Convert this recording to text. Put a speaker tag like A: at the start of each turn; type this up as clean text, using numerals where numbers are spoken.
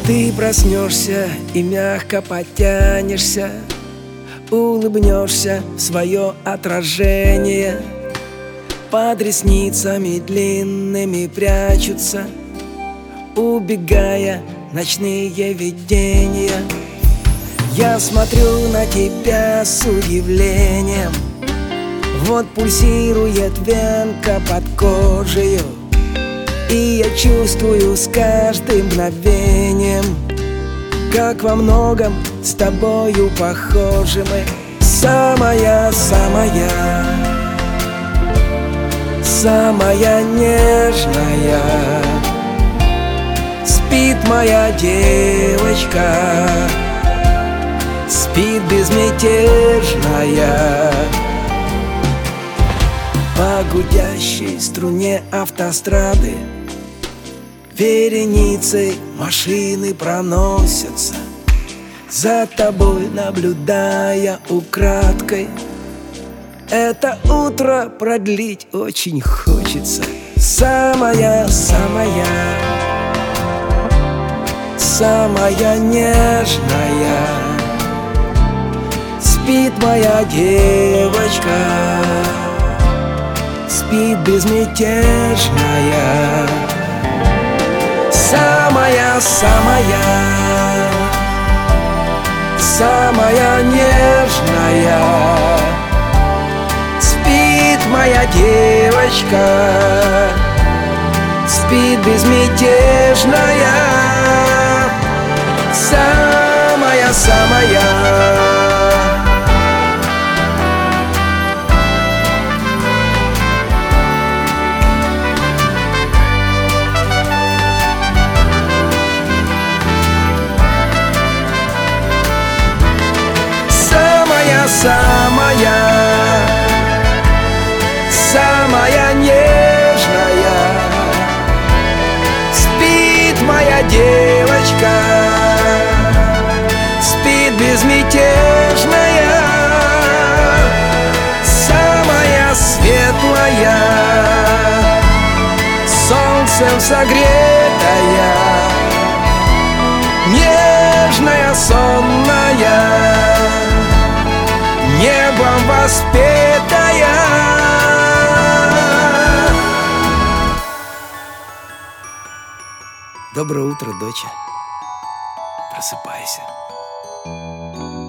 A: Ты проснешься и мягко потянешься, улыбнешься в свое отражение. Под ресницами длинными прячутся, убегая ночные видения. Я смотрю на тебя с удивлением. Вот пульсирует венка под кожей, и я чувствую с каждым мгновением, как во многом с тобою похожи мы. Самая-самая, самая нежная спит моя девочка, спит безмятежная. По гудящей струне автострады вереницей машины проносятся, за тобой наблюдая украдкой. Это утро продлить очень хочется. Самая-самая, самая нежная спит моя девочка, спит безмятежная. Самая-самая, самая нежная спит моя девочка, спит безмятежная. Самая-самая. Самая, самая нежная спит моя девочка, спит безмятежная. Самая светлая, солнцем согретая, нежная, сонная, небом воспетая. Доброе утро, доча. Просыпайся.